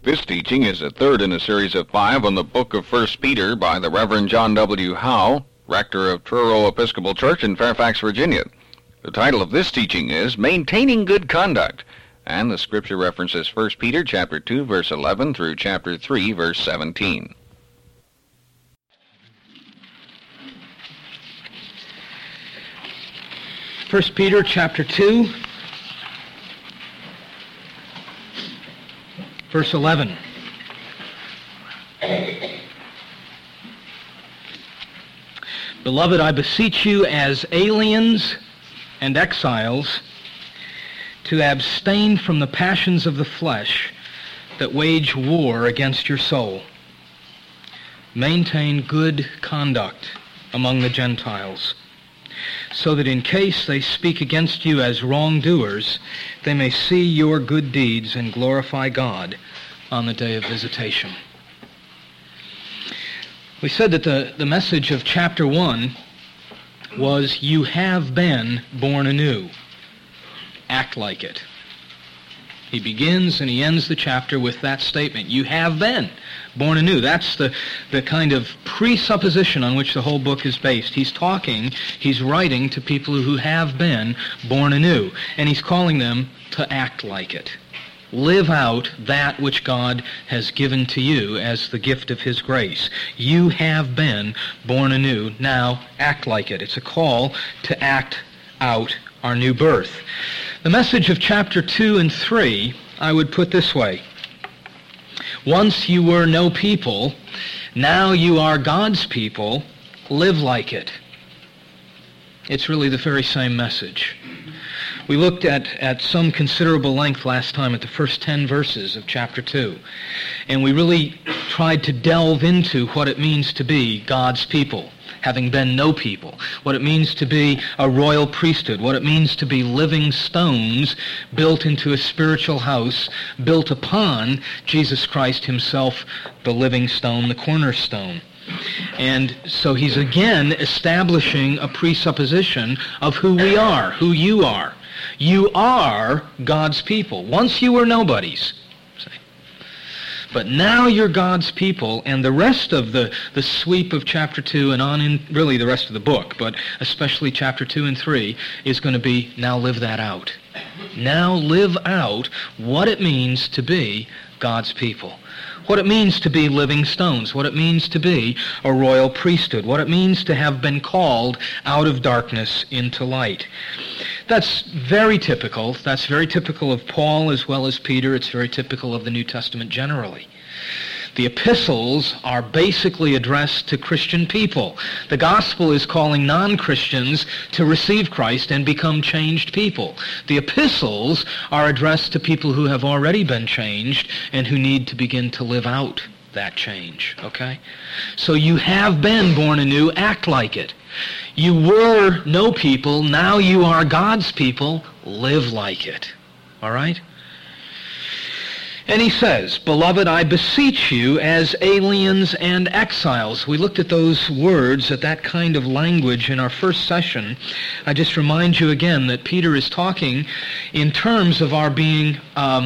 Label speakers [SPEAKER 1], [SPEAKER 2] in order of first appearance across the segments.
[SPEAKER 1] This teaching is the third in a series of 5 on the book of 1 Peter by the Reverend John W. Howe, rector of Truro Episcopal Church in Fairfax, Virginia. The title of this teaching is Maintaining Good Conduct, and the scripture references 1 Peter chapter 2, verse 11 through chapter 3, verse 17.
[SPEAKER 2] First Peter chapter 2, verse 11. Beloved, I beseech you as aliens and exiles to abstain from the passions of the flesh that wage war against your soul. Maintain good conduct among the Gentiles, so that in case they speak against you as wrongdoers, they may see your good deeds and glorify God on the day of visitation. We said that the message of chapter 1 was, you have been born anew. Act like it. He begins and he ends the chapter with that statement. You have been born anew. That's the kind of presupposition on which the whole book is based. He's writing to people who have been born anew, and he's calling them to act like it. Live out that which God has given to you as the gift of his grace. You have been born anew. Now act like it. It's a call to act out our new birth. The message of chapter 2 and 3, I would put this way. Once you were no people, now you are God's people. Live like it. It's really the very same message. We looked at some considerable length last time at the first 10 verses of chapter 2, and we really tried to delve into what it means to be God's people, having been no people, what it means to be a royal priesthood, what it means to be living stones built into a spiritual house, built upon Jesus Christ himself, the living stone, the cornerstone. And so he's again establishing a presupposition of who we are, who you are. You are God's people. Once you were nobodies. But now you're God's people, and the rest of the sweep of chapter 2 and on in really the rest of the book, but especially chapter 2 and 3, is going to be, now live that out. Now live out what it means to be God's people. What it means to be living stones, what it means to be a royal priesthood, what it means to have been called out of darkness into light. That's very typical. That's very typical of Paul as well as Peter. It's very typical of the New Testament generally. The epistles are basically addressed to Christian people. The gospel is calling non-Christians to receive Christ and become changed people. The epistles are addressed to people who have already been changed and who need to begin to live out that change. Okay? So you have been born anew. Act like it. You were no people. Now you are God's people. Live like it. All right? And he says, Beloved, I beseech you as aliens and exiles. We looked at those words, at that kind of language in our first session. I just remind you again that Peter is talking in terms of our being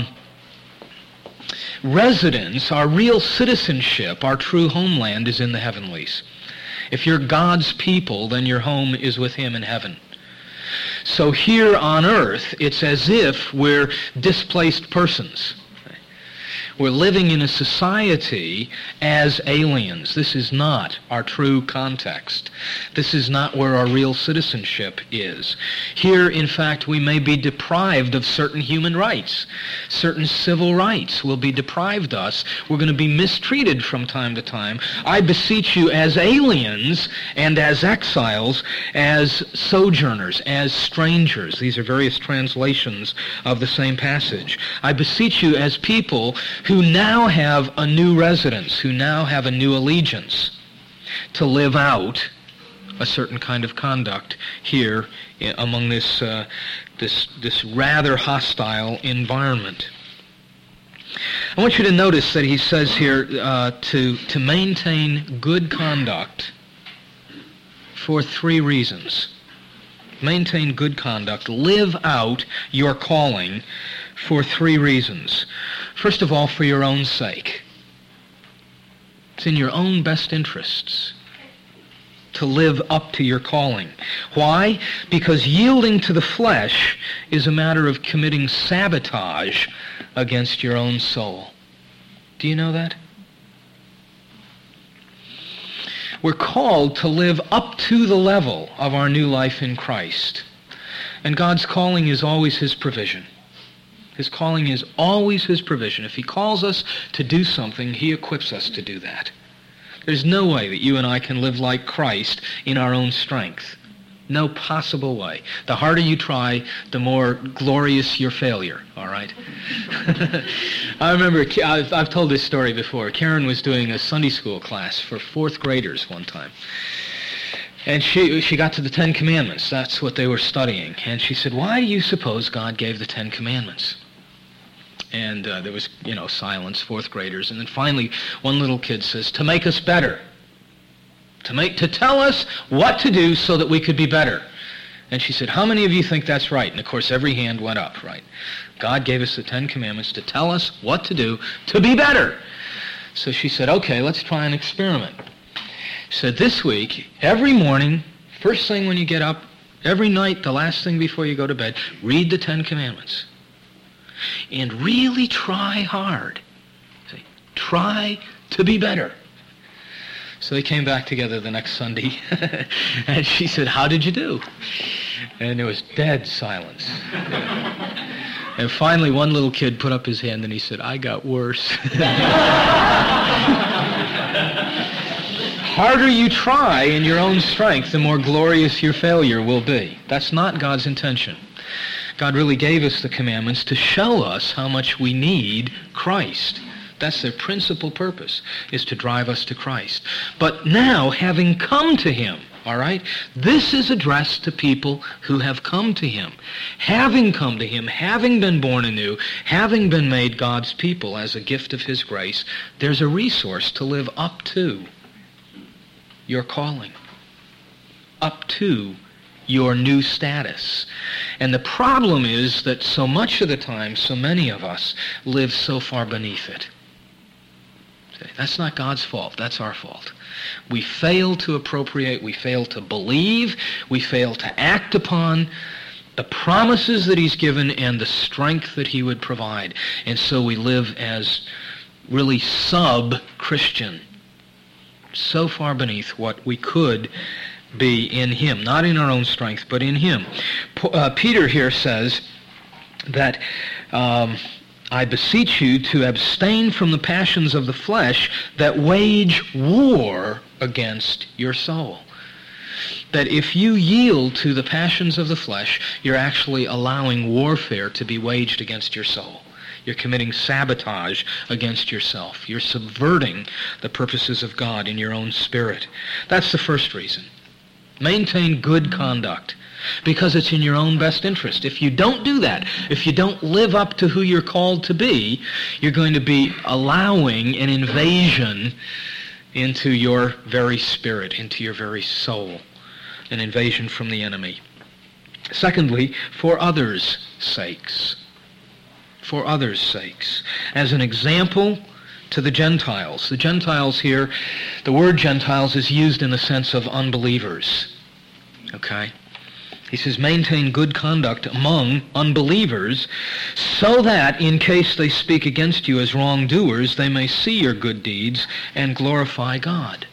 [SPEAKER 2] residents, our real citizenship, our true homeland is in the heavenlies. If you're God's people, then your home is with him in heaven. So here on earth, it's as if we're displaced persons. We're living in a society as aliens. This is not our true context. This is not where our real citizenship is. Here, in fact, we may be deprived of certain human rights. Certain civil rights will be deprived us. We're going to be mistreated from time to time. I beseech you as aliens and as exiles, as sojourners, as strangers. These are various translations of the same passage. I beseech you as people who now have a new residence, who now have a new allegiance, to live out a certain kind of conduct here among this rather hostile environment. I want you to notice that he says here to maintain good conduct for 3 reasons. Maintain good conduct. Live out your calling for 3 reasons. First of all, for your own sake. It's in your own best interests to live up to your calling. Why? Because yielding to the flesh is a matter of committing sabotage against your own soul. Do you know that? We're called to live up to the level of our new life in Christ. And God's calling is always His provision. His calling is always His provision. If He calls us to do something, He equips us to do that. There's no way that you and I can live like Christ in our own strength. No possible way. The harder you try, the more glorious your failure, all right? I remember, I've told this story before. Karen was doing a Sunday school class for 4th graders one time. And she got to the 10 Commandments. That's what they were studying. And she said, why do you suppose God gave the 10 Commandments? And there was, silence, 4th graders. And then finally, one little kid says, to make us better. To tell us what to do so that we could be better. And she said, how many of you think that's right? And of course, every hand went up, right? God gave us the 10 Commandments to tell us what to do to be better. So she said, okay, let's try an experiment. She said, this week, every morning, first thing when you get up, every night, the last thing before you go to bed, read the 10 Commandments. And really try hard. Try to be better. So they came back together the next Sunday, and she said, how did you do? And there was dead silence. And finally, one little kid put up his hand, and he said, I got worse. Harder you try in your own strength, the more glorious your failure will be. That's not God's intention. God really gave us the commandments to show us how much we need Christ. That's their principal purpose, is to drive us to Christ. But now, having come to Him, all right, this is addressed to people who have come to Him. Having come to Him, having been born anew, having been made God's people as a gift of His grace, there's a resource to live up to your calling, up to your new status. And the problem is that so much of the time, so many of us live so far beneath it. That's not God's fault. That's our fault. We fail to appropriate, we fail to believe, we fail to act upon the promises that He's given and the strength that He would provide. And so we live as really sub-Christian, so far beneath what we could be in Him, not in our own strength, but in Him. Peter here says that I beseech you to abstain from the passions of the flesh that wage war against your soul. That if you yield to the passions of the flesh, you're actually allowing warfare to be waged against your soul. You're committing sabotage against yourself. You're subverting the purposes of God in your own spirit. That's the first reason. Maintain good conduct, because it's in your own best interest. If you don't do that, if you don't live up to who you're called to be, you're going to be allowing an invasion into your very spirit, into your very soul, an invasion from the enemy. Secondly, for others' sakes. For others' sakes. As an example to the Gentiles. The Gentiles here, the word Gentiles is used in the sense of unbelievers. Okay? He says, maintain good conduct among unbelievers, so that in case they speak against you as wrongdoers, they may see your good deeds and glorify God.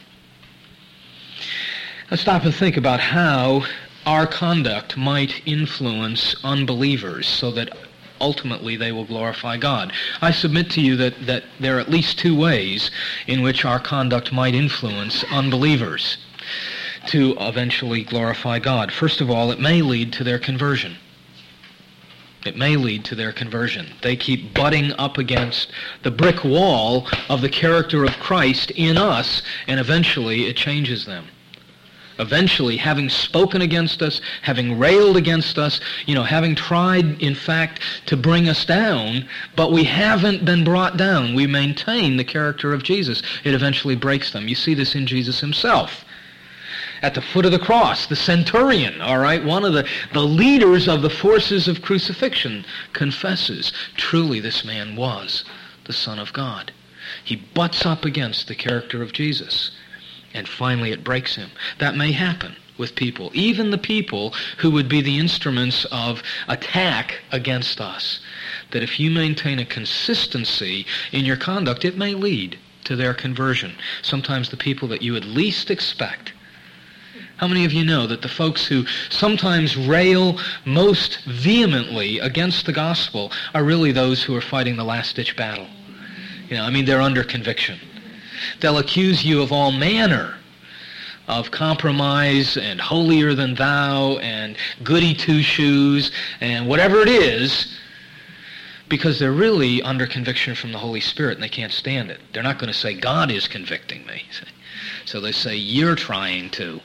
[SPEAKER 2] Let's stop and think about how our conduct might influence unbelievers so that ultimately they will glorify God. I submit to you that there are at least two ways in which our conduct might influence unbelievers to eventually glorify God. First of all, it may lead to their conversion. It may lead to their conversion. They keep butting up against the brick wall of the character of Christ in us, and eventually it changes them. Eventually, having spoken against us, having railed against us, having tried, in fact, to bring us down, but we haven't been brought down. We maintain the character of Jesus. It eventually breaks them. You see this in Jesus Himself. at the foot of the cross, the centurion, all right, one of the leaders of the forces of crucifixion, confesses, truly this man was the Son of God. He butts up against the character of Jesus, and finally it breaks him. That may happen with people, even the people who would be the instruments of attack against us, that if you maintain a consistency in your conduct, it may lead to their conversion. Sometimes the people that you would least expect. How many of you know that the folks who sometimes rail most vehemently against the gospel are really those who are fighting the last-ditch battle? They're under conviction. They'll accuse you of all manner of compromise and holier than thou and goody two-shoes and whatever it is, because they're really under conviction from the Holy Spirit and they can't stand it. They're not going to say, God is convicting me. So they say, you're trying to.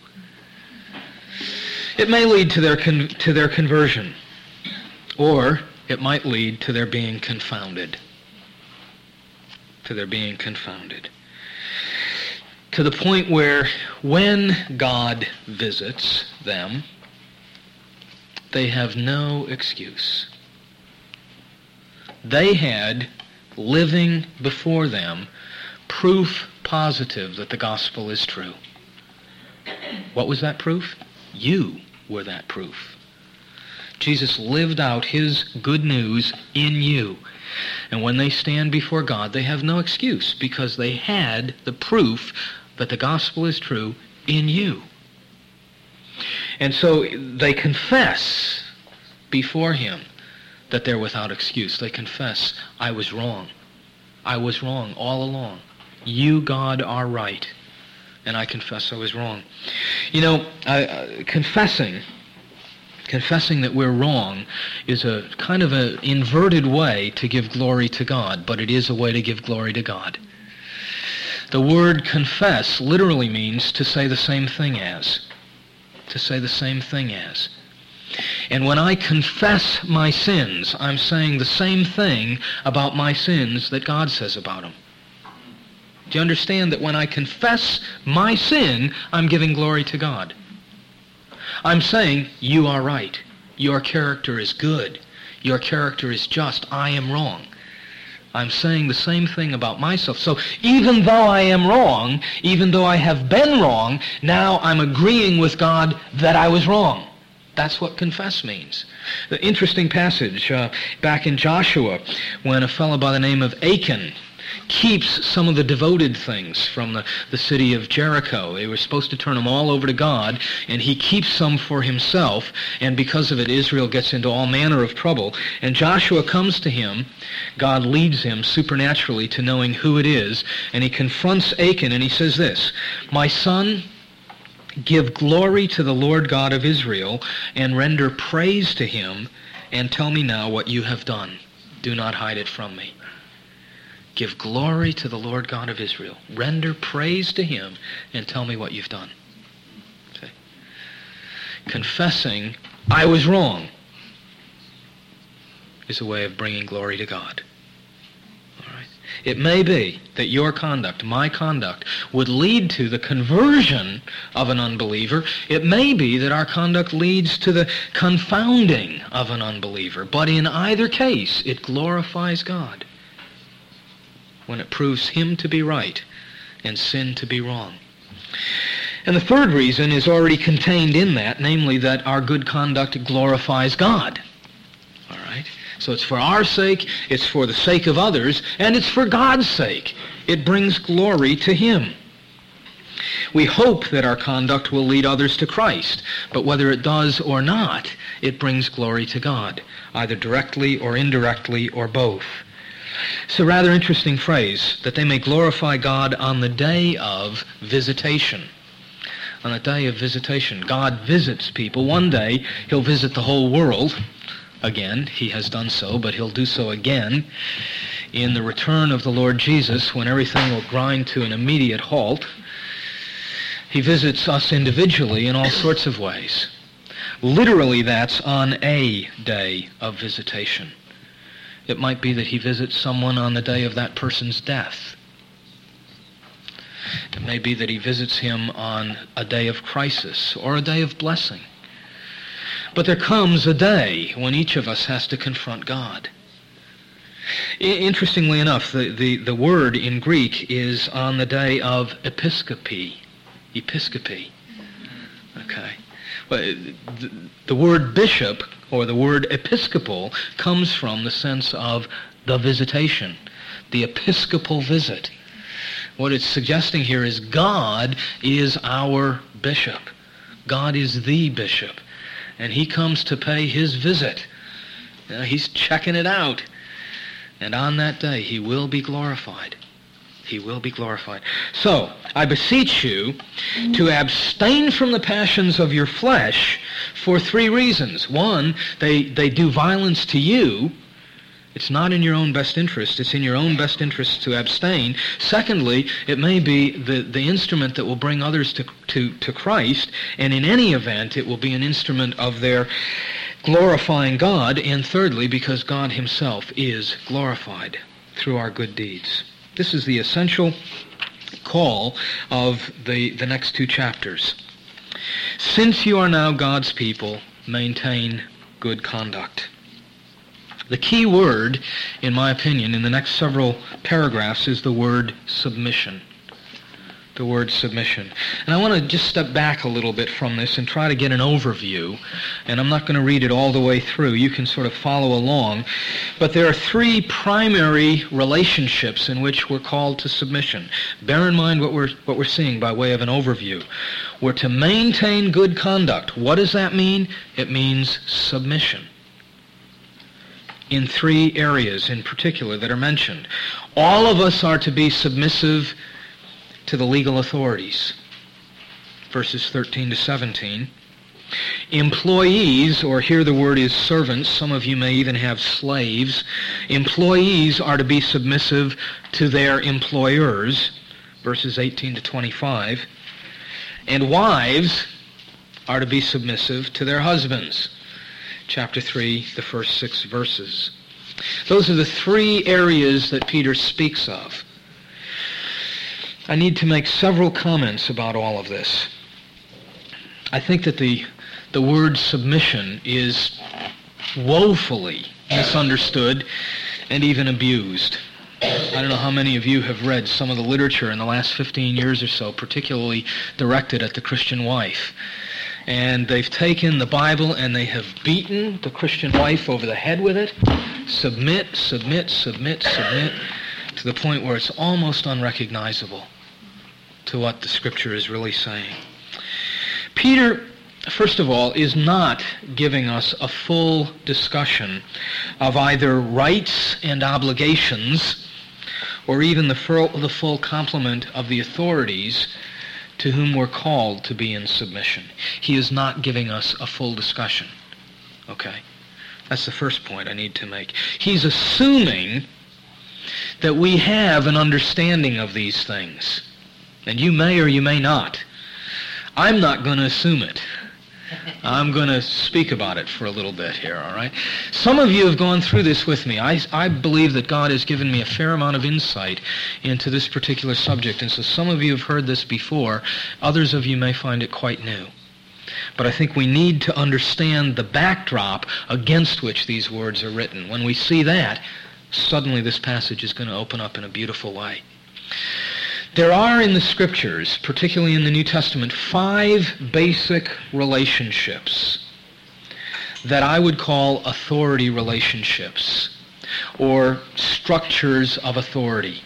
[SPEAKER 2] It may lead to their conversion, or it might lead to their being confounded. To their being confounded. To the point where when God visits them, they have no excuse. They had, living before them, proof positive that the gospel is true. What was that proof? You were that proof. Jesus lived out his good news in you. And when they stand before God, they have no excuse, because they had the proof that the gospel is true in you. And so they confess before him that they're without excuse. They confess, I was wrong. I was wrong all along. You, God, are right. And I confess I was wrong. Confessing that we're wrong is a kind of an inverted way to give glory to God, but it is a way to give glory to God. The word confess literally means to say the same thing as. To say the same thing as. And when I confess my sins, I'm saying the same thing about my sins that God says about them. Do you understand that when I confess my sin, I'm giving glory to God? I'm saying, you are right. Your character is good. Your character is just. I am wrong. I'm saying the same thing about myself. So even though I am wrong, even though I have been wrong, now I'm agreeing with God that I was wrong. That's what confess means. The interesting passage back in Joshua, when a fellow by the name of Achan keeps some of the devoted things from the city of Jericho. They were supposed to turn them all over to God, and he keeps some for himself, and because of it, Israel gets into all manner of trouble. And Joshua comes to him. God leads him supernaturally to knowing who it is, and he confronts Achan, and he says this, my son, give glory to the Lord God of Israel, and render praise to him, and tell me now what you have done. Do not hide it from me. Give glory to the Lord God of Israel. Render praise to him, and tell me what you've done. See? Confessing, I was wrong, is a way of bringing glory to God. All right? It may be that your conduct, my conduct, would lead to the conversion of an unbeliever. It may be that our conduct leads to the confounding of an unbeliever. But in either case, it glorifies God when it proves him to be right and sin to be wrong. And the third reason is already contained in that, namely that our good conduct glorifies God. All right? So it's for our sake, it's for the sake of others, and it's for God's sake. It brings glory to him. We hope that our conduct will lead others to Christ, but whether it does or not, it brings glory to God, either directly or indirectly or both. It's a rather interesting phrase, that they may glorify God on the day of visitation. On the day of visitation, God visits people. One day, he'll visit the whole world. Again, he has done so, but he'll do so again in the return of the Lord Jesus, when everything will grind to an immediate halt. He visits us individually in all sorts of ways. Literally, that's on a day of visitation. It might be that he visits someone on the day of that person's death. It may be that he visits him on a day of crisis or a day of blessing. But there comes a day when each of us has to confront God. Interestingly enough, the word in Greek is on the day of episkopi. Episkopi. Okay. Well, the word bishop or the word episcopal comes from the sense of the visitation, the episcopal visit. What it's suggesting here is God is our bishop. God is the bishop. And he comes to pay his visit. He's checking it out. And on that day, he will be glorified. He will be glorified. So, I beseech you to abstain from the passions of your flesh for 3 reasons. One, they do violence to you. It's not in your own best interest. It's in your own best interest to abstain. Secondly, it may be the instrument that will bring others to Christ, and in any event, it will be an instrument of their glorifying God. And thirdly, because God himself is glorified through our good deeds. This is the essential call of the next 2 chapters. Since you are now God's people, maintain good conduct. The key word, in my opinion, in the next several paragraphs is the word submission. The word submission. And I want to just step back a little bit from this and try to get an overview. And I'm not going to read it all the way through. You can sort of follow along. But there are 3 primary relationships in which we're called to submission. Bear in mind what we're seeing by way of an overview. We're to maintain good conduct. What does that mean? It means submission. In 3 areas in particular that are mentioned. All of us are to be submissive to the legal authorities. Verses 13 to 17. Employees, or here the word is servants, some of you may even have slaves. Employees are to be submissive to their employers. Verses 18 to 25. And wives are to be submissive to their husbands. Chapter 3, the first 6 verses. Those are the 3 areas that Peter speaks of. I need to make several comments about all of this. I think that the word submission is woefully misunderstood and even abused. I don't know how many of you have read some of the literature in the last 15 years or so, particularly directed at the Christian wife. And they've taken the Bible and they have beaten the Christian wife over the head with it. Submit, submit, submit, submit, to the point where it's almost unrecognizable to what the Scripture is really saying. Peter, first of all, is not giving us a full discussion of either rights and obligations or even the full complement of the authorities to whom we're called to be in submission. He is not giving us a full discussion. Okay? That's the first point I need to make. He's assuming that we have an understanding of these things. And you may or you may not. I'm not going to assume it. I'm going to speak about it for a little bit here, all right? Some of you have gone through this with me. I believe that God has given me a fair amount of insight into this particular subject, and so some of you have heard this before. Others of you may find it quite new. But I think we need to understand the backdrop against which these words are written. When we see that, suddenly this passage is going to open up in a beautiful way. There are in the Scriptures, particularly in the New Testament, 5 basic relationships that I would call authority relationships, or structures of authority.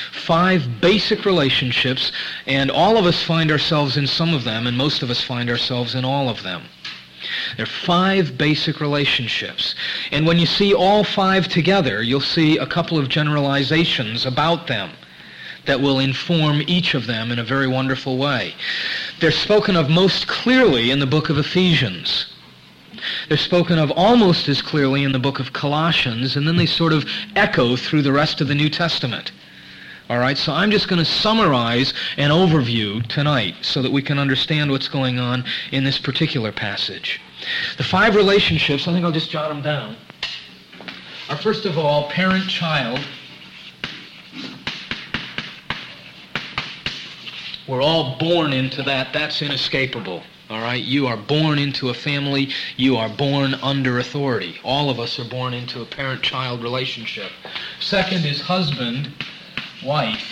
[SPEAKER 2] 5 basic relationships, and all of us find ourselves in some of them, and most of us find ourselves in all of them. There are 5 basic relationships. And when you see all 5 together, you'll see a couple of generalizations about them that will inform each of them in a very wonderful way. They're spoken of most clearly in the book of Ephesians. They're spoken of almost as clearly in the book of Colossians, and then they sort of echo through the rest of the New Testament. All right, so I'm just going to summarize an overview tonight so that we can understand what's going on in this particular passage. The 5 relationships, I think I'll just jot them down, are first of all parent-child, We're all born into that. That's inescapable. All right? You are born into a family. You are born under authority. All of us are born into a parent-child relationship. Second is husband, wife.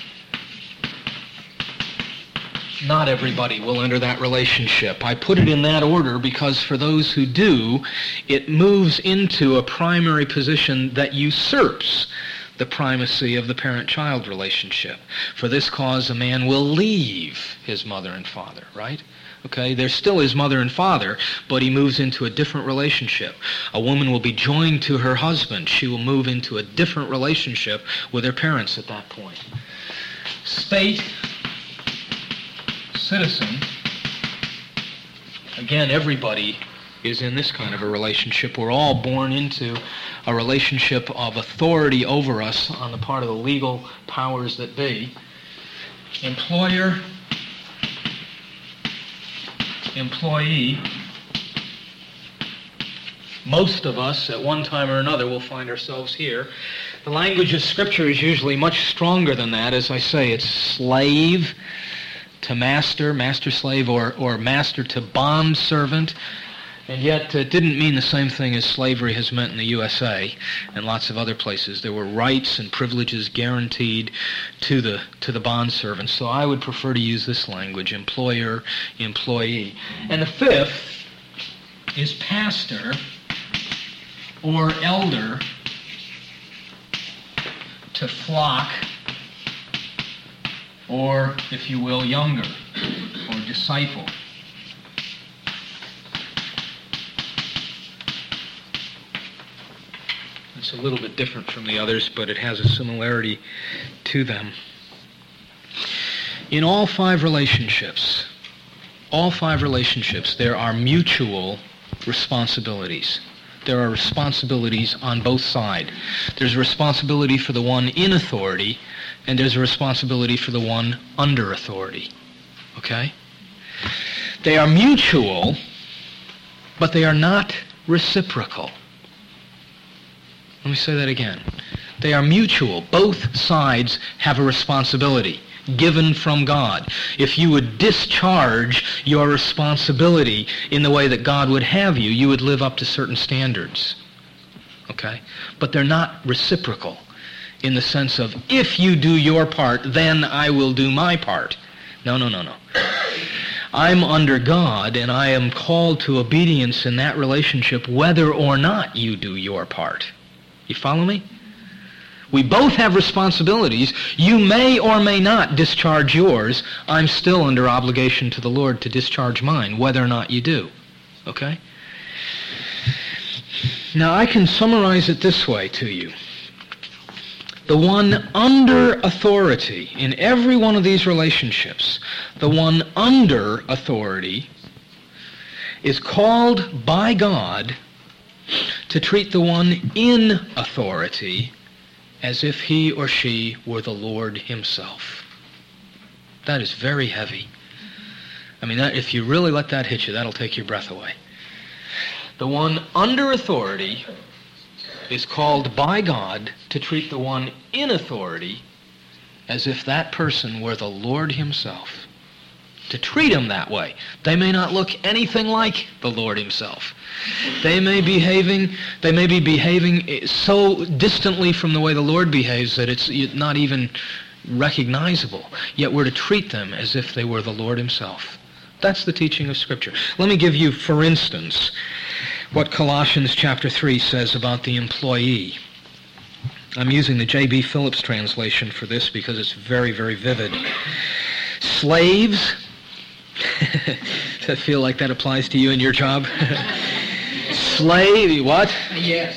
[SPEAKER 2] Not everybody will enter that relationship. I put it in that order because for those who do, it moves into a primary position that usurps the primacy of the parent-child relationship. For this cause, a man will leave his mother and father, right? Okay, they're still his mother and father, but he moves into a different relationship. A woman will be joined to her husband. She will move into a different relationship with her parents at that point. State, citizen, again, everybody is in this kind of a relationship. We're all born into a relationship of authority over us on the part of the legal powers that be. Employer, employee. Most of us, at one time or another, will find ourselves here. The language of Scripture is usually much stronger than that. As I say, it's slave to master, master-slave, or master to bond-servant. And yet it didn't mean the same thing as slavery has meant in the USA and lots of other places. There were rights and privileges guaranteed to the bondservant. So I would prefer to use this language, employer, employee. And the fifth is pastor or elder to flock, or, if you will, younger, or disciple. It's a little bit different from the others, but it has a similarity to them. In all five relationships, there are mutual responsibilities. There are responsibilities on both sides. There's a responsibility for the one in authority, and there's a responsibility for the one under authority. Okay? They are mutual, but they are not reciprocal. Let me say that again. They are mutual. Both sides have a responsibility given from God. If you would discharge your responsibility in the way that God would have you, you would live up to certain standards. Okay? But they're not reciprocal in the sense of, if you do your part, then I will do my part. No. I'm under God, and I am called to obedience in that relationship whether or not you do your part. You follow me? We both have responsibilities. You may or may not discharge yours. I'm still under obligation to the Lord to discharge mine, whether or not you do. Okay? Now, I can summarize it this way to you. The one under authority in every one of these relationships, the one under authority is called by God to treat the one in authority as if he or she were the Lord himself. That is very heavy. I mean, if you really let that hit you, that'll take your breath away. The one under authority is called by God to treat the one in authority as if that person were the Lord himself. To treat him that way. They may not look anything like the Lord himself. They may be behaving so distantly from the way the Lord behaves that it's not even recognizable. Yet we're to treat them as if they were the Lord himself. That's the teaching of Scripture. Let me give you, for instance, what Colossians chapter 3 says about the employee. I'm using the J.B. Phillips translation for this because it's very, very vivid. Slaves, does that feel like that applies to you and your job? Slave, what?
[SPEAKER 3] Yes.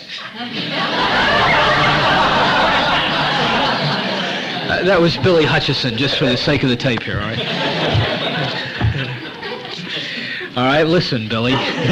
[SPEAKER 2] That was Billy Hutchison, just for the sake of the tape here, all right? All right, listen, Billy.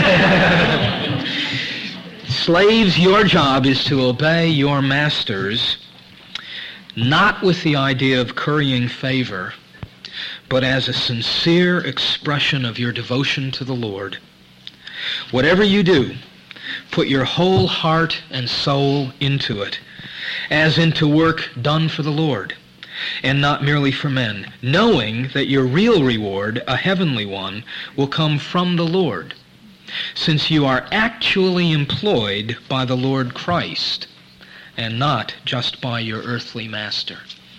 [SPEAKER 2] Slaves, your job is to obey your masters, not with the idea of currying favor, but as a sincere expression of your devotion to the Lord. Whatever you do, put your whole heart and soul into it, as into work done for the Lord, and not merely for men, knowing that your real reward, a heavenly one, will come from the Lord, since you are actually employed by the Lord Christ, and not just by your earthly master.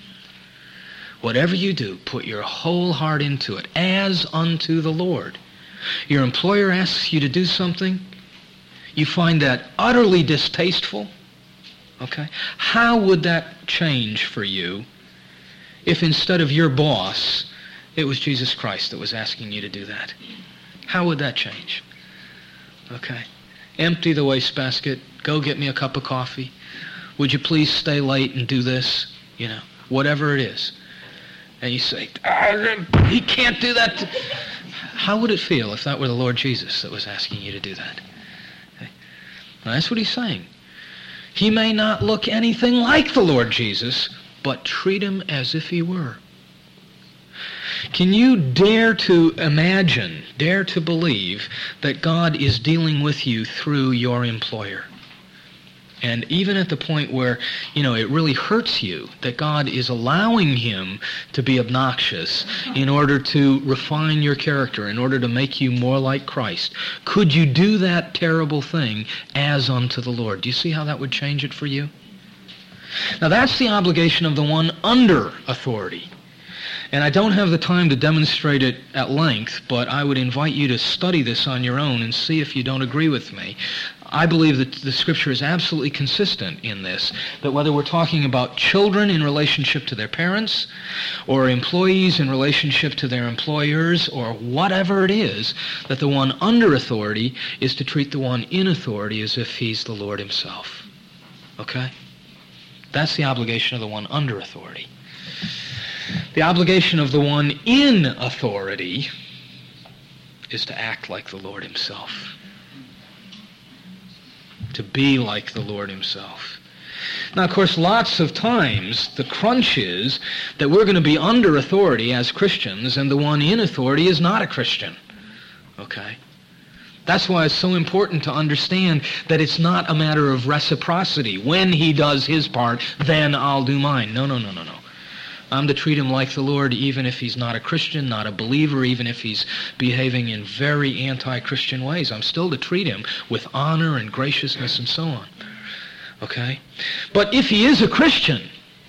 [SPEAKER 2] Whatever you do, put your whole heart into it, as unto the Lord. Your employer asks you to do something, you find that utterly distasteful, okay? How would that change for you if instead of your boss, it was Jesus Christ that was asking you to do that? How would that change? Okay? Empty the wastebasket, go get me a cup of coffee. Would you please stay late and do this? You know, whatever it is. And you say, he can't do that. How would it feel if that were the Lord Jesus that was asking you to do that? Okay? Now, that's what he's saying. He may not look anything like the Lord Jesus, but treat him as if he were. Can you dare to imagine, dare to believe that God is dealing with you through your employer? And even at the point where, it really hurts you that God is allowing him to be obnoxious in order to refine your character, in order to make you more like Christ, could you do that terrible thing as unto the Lord? Do you see how that would change it for you? Now that's the obligation of the one under authority. And I don't have the time to demonstrate it at length, but I would invite you to study this on your own and see if you don't agree with me. I believe that the Scripture is absolutely consistent in this, that whether we're talking about children in relationship to their parents, or employees in relationship to their employers, or whatever it is, that the one under authority is to treat the one in authority as if he's the Lord himself. Okay? That's the obligation of the one under authority. The obligation of the one in authority is to act like the Lord himself. To be like the Lord himself. Now, of course, lots of times the crunch is that we're going to be under authority as Christians, and the one in authority is not a Christian. Okay? That's why it's so important to understand that it's not a matter of reciprocity. When he does his part, then I'll do mine. No. I'm to treat him like the Lord even if he's not a Christian, not a believer, even if he's behaving in very anti-Christian ways. I'm still to treat him with honor and graciousness and so on. Okay? But if he is a Christian,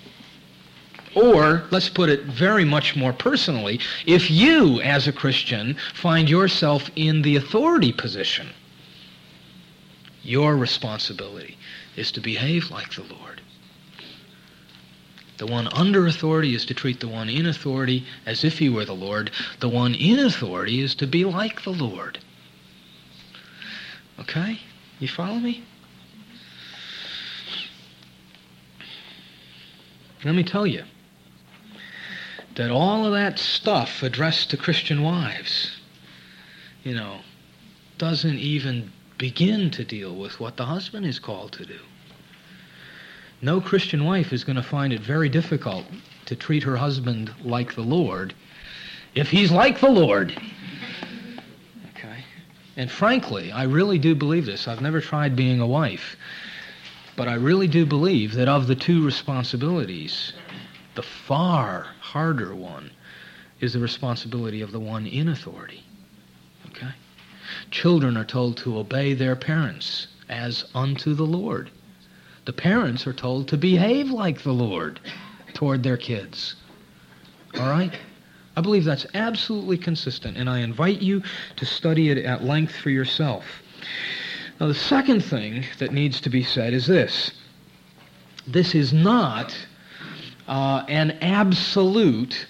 [SPEAKER 2] or, let's put it very much more personally, if you, as a Christian, find yourself in the authority position, your responsibility is to behave like the Lord. The one under authority is to treat the one in authority as if he were the Lord. The one in authority is to be like the Lord. Okay? You follow me? Let me tell you that all of that stuff addressed to Christian wives, doesn't even begin to deal with what the husband is called to do. No Christian wife is going to find it very difficult to treat her husband like the Lord if he's like the Lord. Okay? And frankly, I really do believe this. I've never tried being a wife, but I really do believe that of the two responsibilities, the far harder one is the responsibility of the one in authority. Okay? Children are told to obey their parents as unto the Lord. The parents are told to behave like the Lord toward their kids. All right? I believe that's absolutely consistent, and I invite you to study it at length for yourself. Now, the second thing that needs to be said is this. This is not an absolute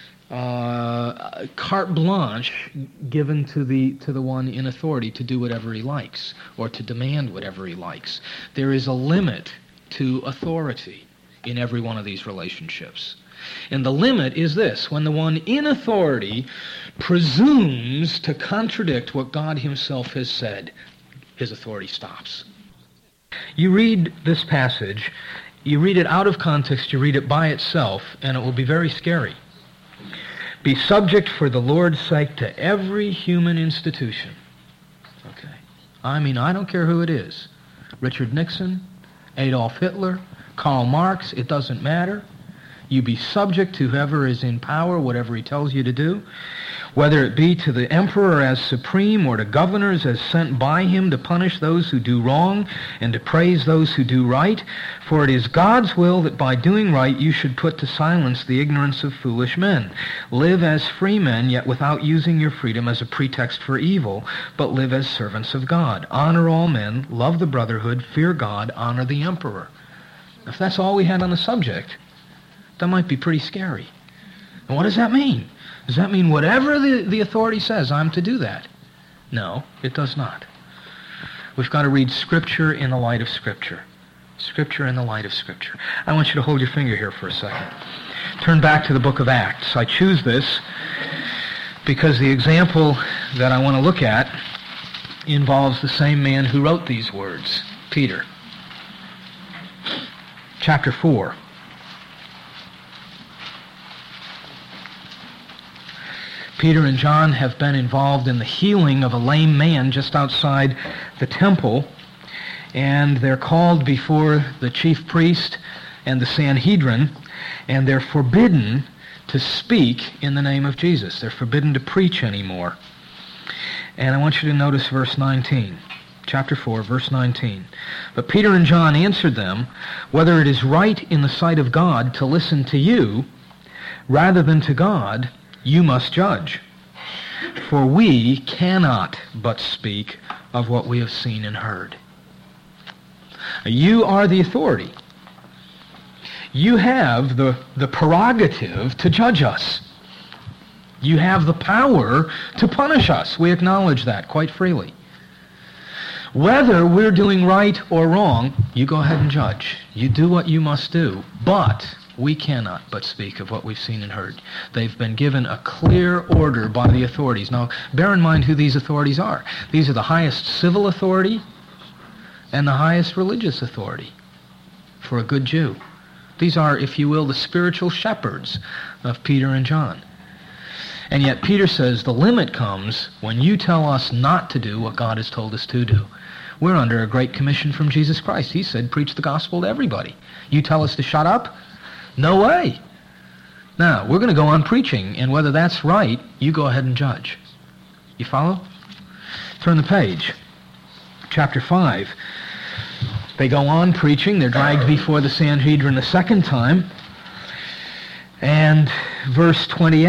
[SPEAKER 2] carte blanche given to the one in authority to do whatever he likes or to demand whatever he likes. There is a limit to authority in every one of these relationships. And the limit is this: when the one in authority presumes to contradict what God himself has said, his authority stops. You read this passage, you read it out of context, you read it by itself, and it will be very scary. Be subject for the Lord's sake to every human institution. Okay. I don't care who it is. Richard Nixon, Adolf Hitler, Karl Marx, it doesn't matter. you be subject to whoever is in power, whatever he tells you to do, whether it be to the emperor as supreme or to governors as sent by him to punish those who do wrong and to praise those who do right. For it is God's will that by doing right you should put to silence the ignorance of foolish men. Live as free men, yet without using your freedom as a pretext for evil, but live as servants of God. Honor all men, love the brotherhood, fear God, honor the emperor. If that's all we had on the subject, that might be pretty scary. And what does that mean? Does that mean whatever the authority says, I'm to do that? No, it does not. We've got to read Scripture in the light of Scripture. Scripture in the light of Scripture. I want you to hold your finger here for a second. Turn back to the book of Acts. I choose this because the example that I want to look at involves the same man who wrote these words, Peter. Chapter 4. Peter and John have been involved in the healing of a lame man just outside the temple, and they're called before the chief priest and the Sanhedrin, and they're forbidden to speak in the name of Jesus. They're forbidden to preach anymore. And I want you to notice verse 19. Chapter 4, verse 19. But Peter and John answered them, whether it is right in the sight of God to listen to you rather than to God, you must judge. For we cannot but speak of what we have seen and heard. You are the authority. You have the prerogative to judge us. You have the power to punish us. We acknowledge that quite freely. Whether we're doing right or wrong, you go ahead and judge. You do what you must do. But we cannot but speak of what we've seen and heard. They've been given a clear order by the authorities. Now, bear in mind who these authorities are. These are the highest civil authority and the highest religious authority for a good Jew. These are, if you will, the spiritual shepherds of Peter and John. And yet Peter says the limit comes when you tell us not to do what God has told us to do. We're under a great commission from Jesus Christ. He said, preach the gospel to everybody. You tell us to shut up? No way. Now, we're going to go on preaching, and whether that's right, you go ahead and judge. You follow? Turn the page. Chapter 5. They go on preaching. They're dragged before the Sanhedrin the second time. And verse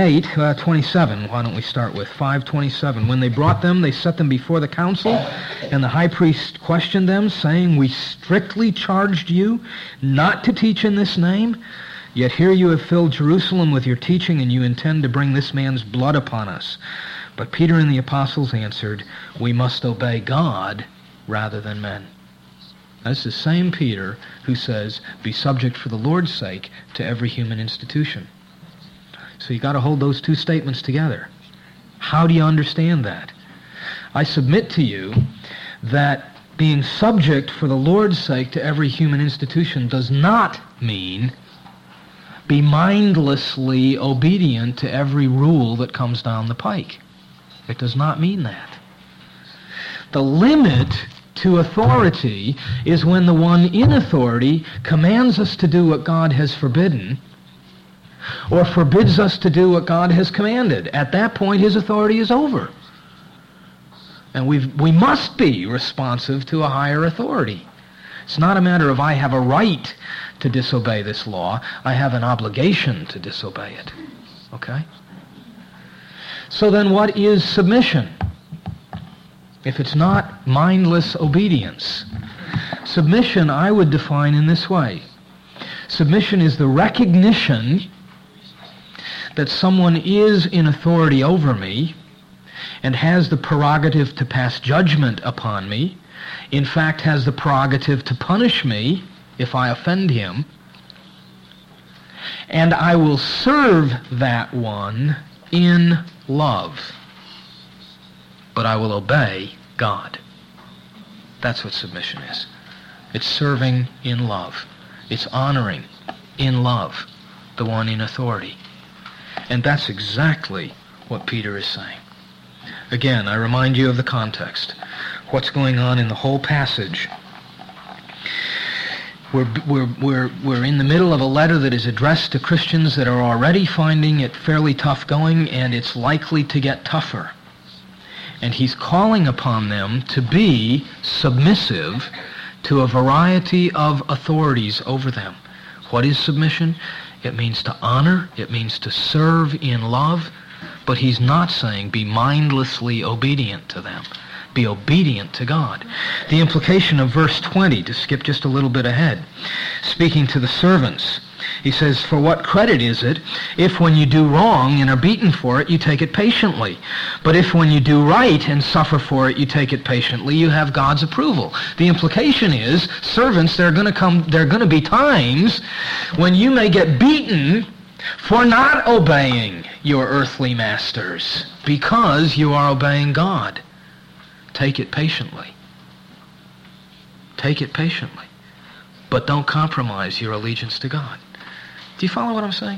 [SPEAKER 2] 27, why don't we start with 5:27. When they brought them, they set them before the council, and the high priest questioned them, saying, we strictly charged you not to teach in this name, yet here you have filled Jerusalem with your teaching, and you intend to bring this man's blood upon us. But Peter and the apostles answered, we must obey God rather than men. That's the same Peter who says, be subject for the Lord's sake to every human institution. So you've got to hold those two statements together. How do you understand that? I submit to you that being subject for the Lord's sake to every human institution does not mean be mindlessly obedient to every rule that comes down the pike. It does not mean that. The limit to authority is when the one in authority commands us to do what God has forbidden or forbids us to do what God has commanded. At that point, his authority is over. And we must be responsive to a higher authority. It's not a matter of I have a right to disobey this law. I have an obligation to disobey it. Okay? So then what is submission? If it's not mindless obedience. Submission I would define in this way. Submission is the recognition that someone is in authority over me and has the prerogative to pass judgment upon me, in fact has the prerogative to punish me if I offend him, and I will serve that one in love. But I will obey God. That's what submission is. It's serving in love. It's honoring in love the one in authority. And that's exactly what Peter is saying. Again, I remind you of the context. What's going on in the whole passage. We're in the middle of a letter that is addressed to Christians that are already finding it fairly tough going, and it's likely to get tougher. And he's calling upon them to be submissive to a variety of authorities over them. What is submission? It means to honor. It means to serve in love. But he's not saying be mindlessly obedient to them. Be obedient to God. The implication of verse 20, to skip just a little bit ahead, speaking to the servants, he says, for what credit is it if when you do wrong and are beaten for it, you take it patiently? But if when you do right and suffer for it, you take it patiently, you have God's approval. The implication is, servants, there are going to be times when you may get beaten for not obeying your earthly masters because you are obeying God. Take it patiently. Take it patiently. But don't compromise your allegiance to God. Do you follow what I'm saying?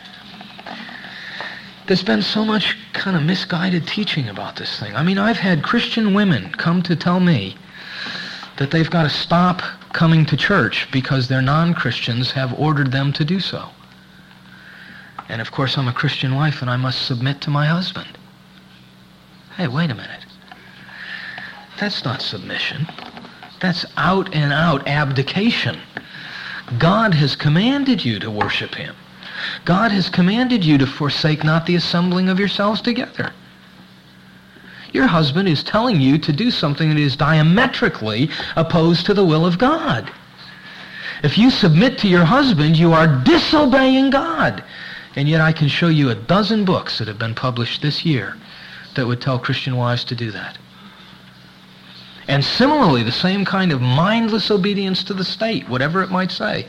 [SPEAKER 2] There's been so much kind of misguided teaching about this thing. I mean, I've had Christian women come to tell me that they've got to stop coming to church because their non-Christians have ordered them to do so. And of course, I'm a Christian wife and I must submit to my husband. Hey, wait a minute. That's not submission. That's out and out abdication. God has commanded you to worship him. God has commanded you to forsake not the assembling of yourselves together. Your husband is telling you to do something that is diametrically opposed to the will of God. If you submit to your husband, you are disobeying God. And yet I can show you a dozen books that have been published this year that would tell Christian wives to do that. And similarly, the same kind of mindless obedience to the state, whatever it might say.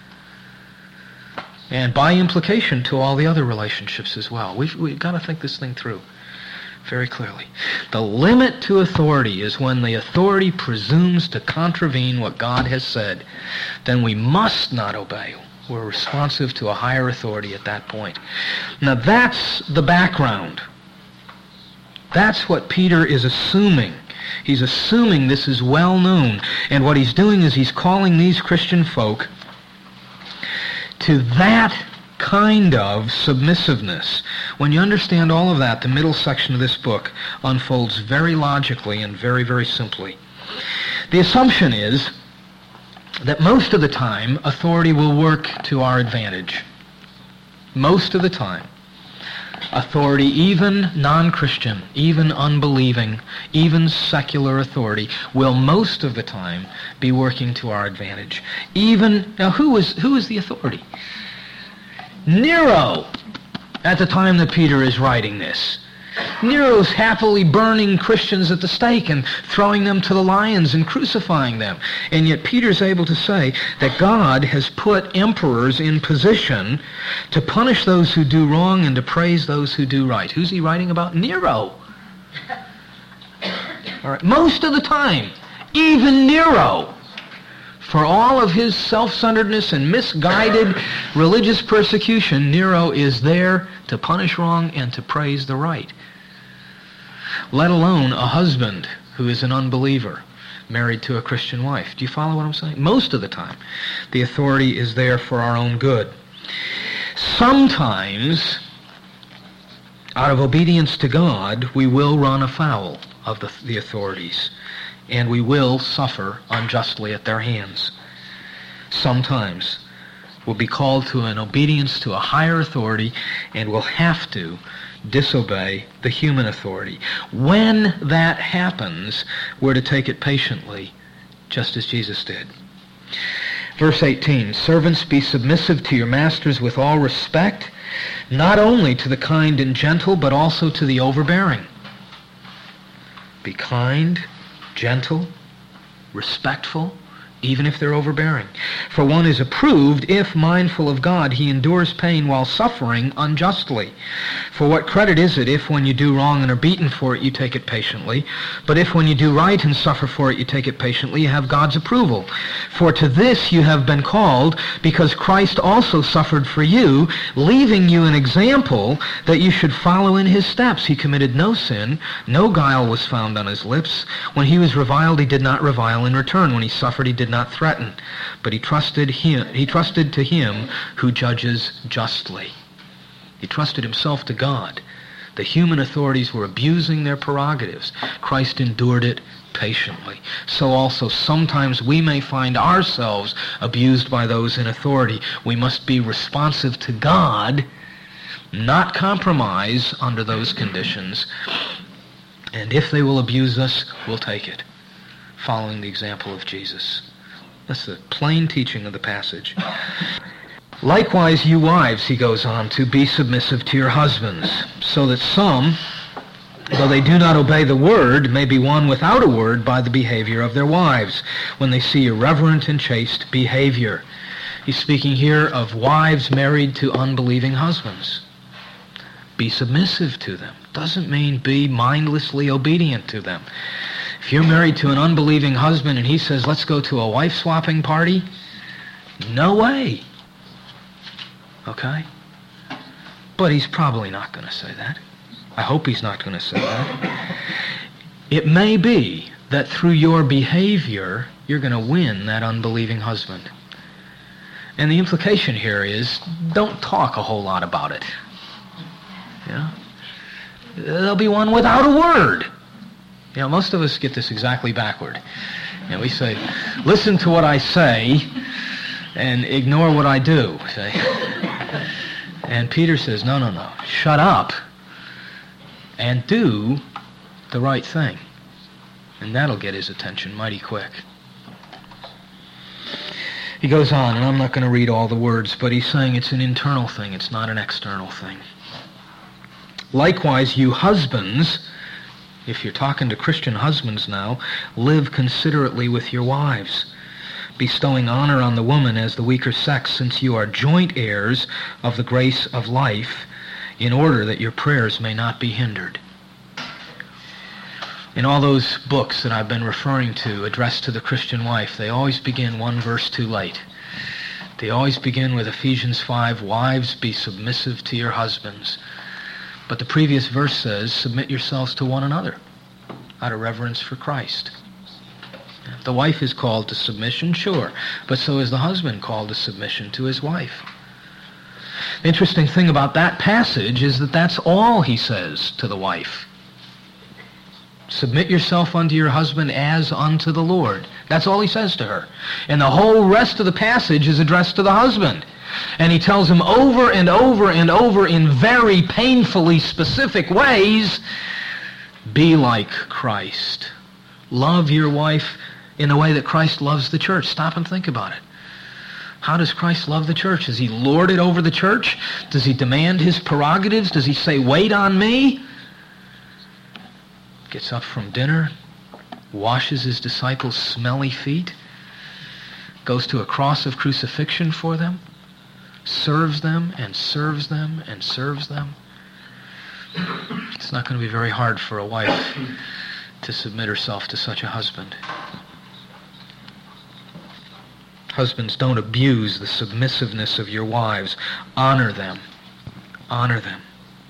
[SPEAKER 2] And by implication to all the other relationships as well. We've got to think this thing through very clearly. The limit to authority is when the authority presumes to contravene what God has said. Then we must not obey. We're responsive to a higher authority at that point. Now that's the background. That's what Peter is assuming. He's assuming this is well known. And what he's doing is he's calling these Christian folk to that kind of submissiveness. When you understand all of that, the middle section of this book unfolds very logically and very, very simply. The assumption is that most of the time, authority will work to our advantage. Most of the time. Authority, even non-Christian, even unbelieving, even secular authority, will most of the time be working to our advantage. Now who is the authority? Nero, at the time that Peter is writing this. Nero's happily burning Christians at the stake and throwing them to the lions and crucifying them. And yet Peter's able to say that God has put emperors in position to punish those who do wrong and to praise those who do right. Who's he writing about? Nero. All right. Most of the time, even Nero, for all of his self-centeredness and misguided religious persecution, Nero is there to punish wrong and to praise the right. Let alone a husband who is an unbeliever married to a Christian wife. Do you follow what I'm saying? Most of the time, the authority is there for our own good. Sometimes, out of obedience to God, we will run afoul of the authorities, and we will suffer unjustly at their hands. Sometimes we'll be called to an obedience to a higher authority, and we'll have to disobey the human authority. When that happens, we're to take it patiently, just as Jesus did. Verse 18, servants, be submissive to your masters with all respect, not only to the kind and gentle, but also to the overbearing. Be kind, gentle, respectful, even if they're overbearing. For one is approved if, mindful of God, he endures pain while suffering unjustly. For what credit is it if when you do wrong and are beaten for it, you take it patiently? But if when you do right and suffer for it, you take it patiently, you have God's approval. For to this you have been called, because Christ also suffered for you, leaving you an example that you should follow in his steps. He committed no sin, no guile was found on his lips. When he was reviled, he did not revile in return. When he suffered, he did did not threaten, but he trusted to him who judges justly. He trusted himself to God. The human authorities were abusing their prerogatives. Christ endured it patiently. So also sometimes we may find ourselves abused by those in authority. We must be responsive to God, not compromise under those conditions. And if they will abuse us, we'll take it, following the example of Jesus. That's the plain teaching of the passage. Likewise, you wives, he goes on, to be submissive to your husbands, so that some, though they do not obey the word, may be won without a word by the behavior of their wives, when they see your reverent and chaste behavior. He's speaking here of wives married to unbelieving husbands. Be submissive to them. Doesn't mean be mindlessly obedient to them. If you're married to an unbelieving husband and he says, let's go to a wife-swapping party, no way. Okay? But he's probably not going to say that. I hope he's not going to say that. It may be that through your behavior, you're going to win that unbelieving husband. And the implication here is, don't talk a whole lot about it. Yeah? There'll be one without a word. You know, most of us get this exactly backward. You know, we say, listen to what I say and ignore what I do. Say. And Peter says, no. Shut up and do the right thing. And that'll get his attention mighty quick. He goes on, and I'm not going to read all the words, but he's saying it's an internal thing. It's not an external thing. Likewise, you husbands, if you're talking to Christian husbands now, live considerately with your wives, bestowing honor on the woman as the weaker sex, since you are joint heirs of the grace of life, in order that your prayers may not be hindered. In all those books that I've been referring to, addressed to the Christian wife, they always begin one verse too late. They always begin with Ephesians 5, wives, be submissive to your husbands. But the previous verse says, submit yourselves to one another out of reverence for Christ. The wife is called to submission, sure, but so is the husband called to submission to his wife. The interesting thing about that passage is that that's all he says to the wife. Submit yourself unto your husband as unto the Lord. That's all he says to her. And the whole rest of the passage is addressed to the husband. And he tells him over and over and over in very painfully specific ways, be like Christ. Love your wife in the way that Christ loves the church. Stop and think about it. How does Christ love the church? Does he lord it over the church? Does he demand his prerogatives? Does he say, wait on me? Gets up from dinner, washes his disciples' smelly feet, goes to a cross of crucifixion for them, serves them and serves them and serves them. It's not going to be very hard for a wife to submit herself to such a husband. Husbands, don't abuse the submissiveness of your wives. Honor them. Honor them.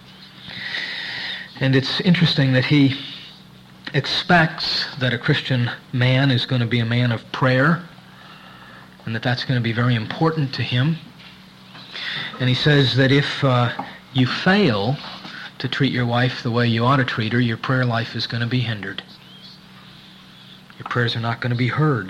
[SPEAKER 2] And it's interesting that he expects that a Christian man is going to be a man of prayer, and that's going to be very important to him. And he says that if you fail to treat your wife the way you ought to treat her, your prayer life is going to be hindered. Your prayers are not going to be heard.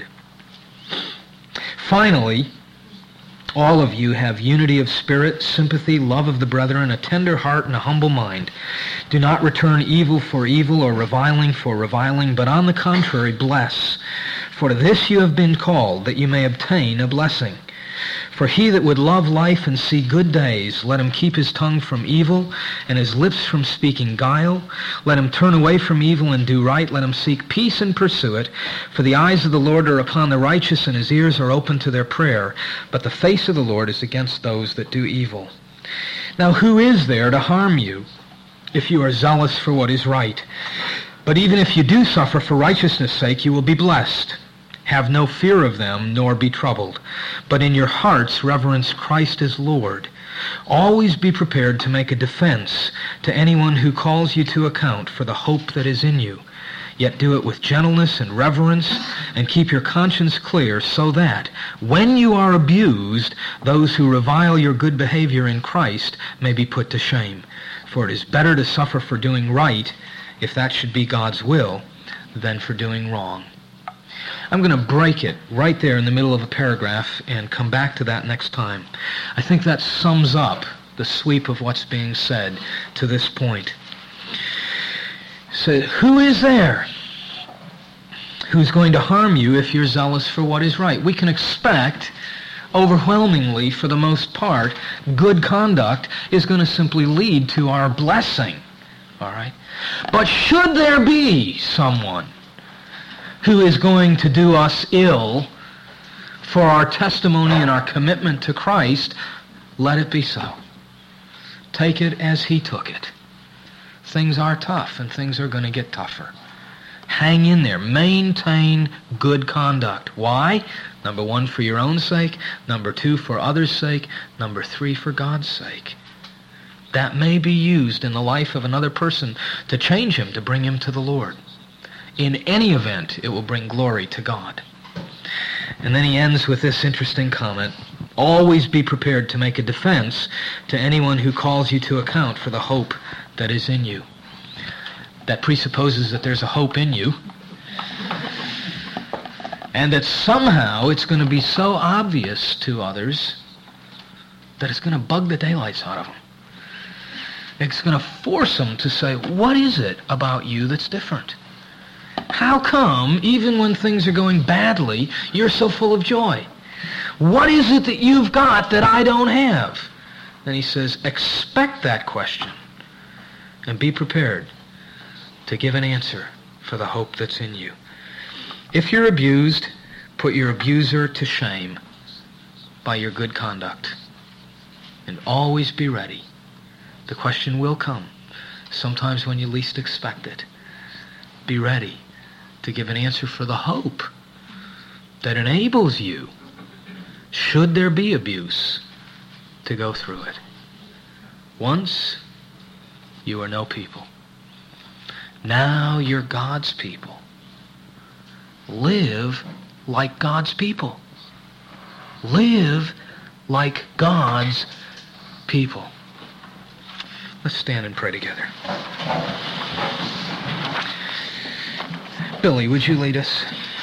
[SPEAKER 2] Finally, all of you have unity of spirit, sympathy, love of the brethren, a tender heart, and a humble mind. Do not return evil for evil or reviling for reviling, but on the contrary, bless. For to this you have been called, that you may obtain a blessing. For he that would love life and see good days, let him keep his tongue from evil, and his lips from speaking guile. Let him turn away from evil and do right. Let him seek peace and pursue it. For the eyes of the Lord are upon the righteous, and his ears are open to their prayer. But the face of the Lord is against those that do evil. Now who is there to harm you, if you are zealous for what is right? But even if you do suffer for righteousness' sake, you will be blessed. Have no fear of them, nor be troubled. But in your hearts reverence Christ as Lord. Always be prepared to make a defense to anyone who calls you to account for the hope that is in you, yet do it with gentleness and reverence, and keep your conscience clear, so that, when you are abused, those who revile your good behavior in Christ may be put to shame. For it is better to suffer for doing right, if that should be God's will, than for doing wrong. I'm going to break it right there in the middle of a paragraph and come back to that next time. I think that sums up the sweep of what's being said to this point. So, who is there who's going to harm you if you're zealous for what is right? We can expect, overwhelmingly, for the most part, good conduct is going to simply lead to our blessing. All right? But should there be someone who is going to do us ill for our testimony and our commitment to Christ, let it be so. Take it as he took it. Things are tough, and things are going to get tougher. Hang in there. Maintain good conduct. Why? Number 1, for your own sake. Number 2, for others' sake. Number 3, for God's sake. That may be used in the life of another person to change him, to bring him to the Lord. In any event, it will bring glory to God. And then he ends with this interesting comment. Always be prepared to make a defense to anyone who calls you to account for the hope that is in you. That presupposes that there's a hope in you, and that somehow it's going to be so obvious to others that it's going to bug the daylights out of them. It's going to force them to say, what is it about you that's different? How come, even when things are going badly, you're so full of joy? What is it that you've got that I don't have? Then he says, expect that question and be prepared to give an answer for the hope that's in you. If you're abused, put your abuser to shame by your good conduct. And always be ready. The question will come, sometimes when you least expect it. Be ready to give an answer for the hope that enables you, should there be abuse, to go through it. Once, you were no people. Now you're God's people. Live like God's people. Live like God's people. Let's stand and pray together. Billy, would you lead us?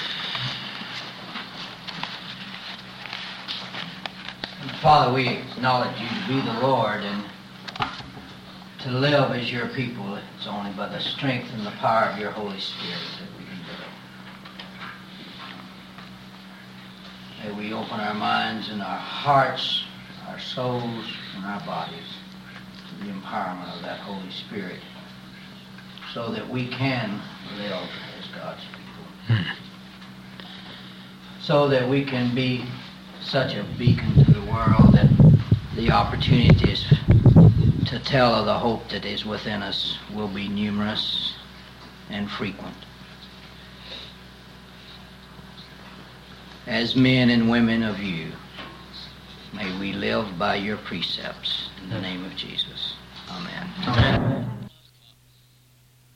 [SPEAKER 3] Father, we acknowledge you to be the Lord and to live as your people. It's only by the strength and the power of your Holy Spirit that we can do it. May we open our minds and our hearts, our souls, and our bodies to the empowerment of that Holy Spirit so that we can live as God's people. So that we can be such a beacon to the world that the opportunities to tell of the hope that is within us will be numerous and frequent. As men and women of you, may we live by your precepts. In the name of Jesus. Amen. Amen.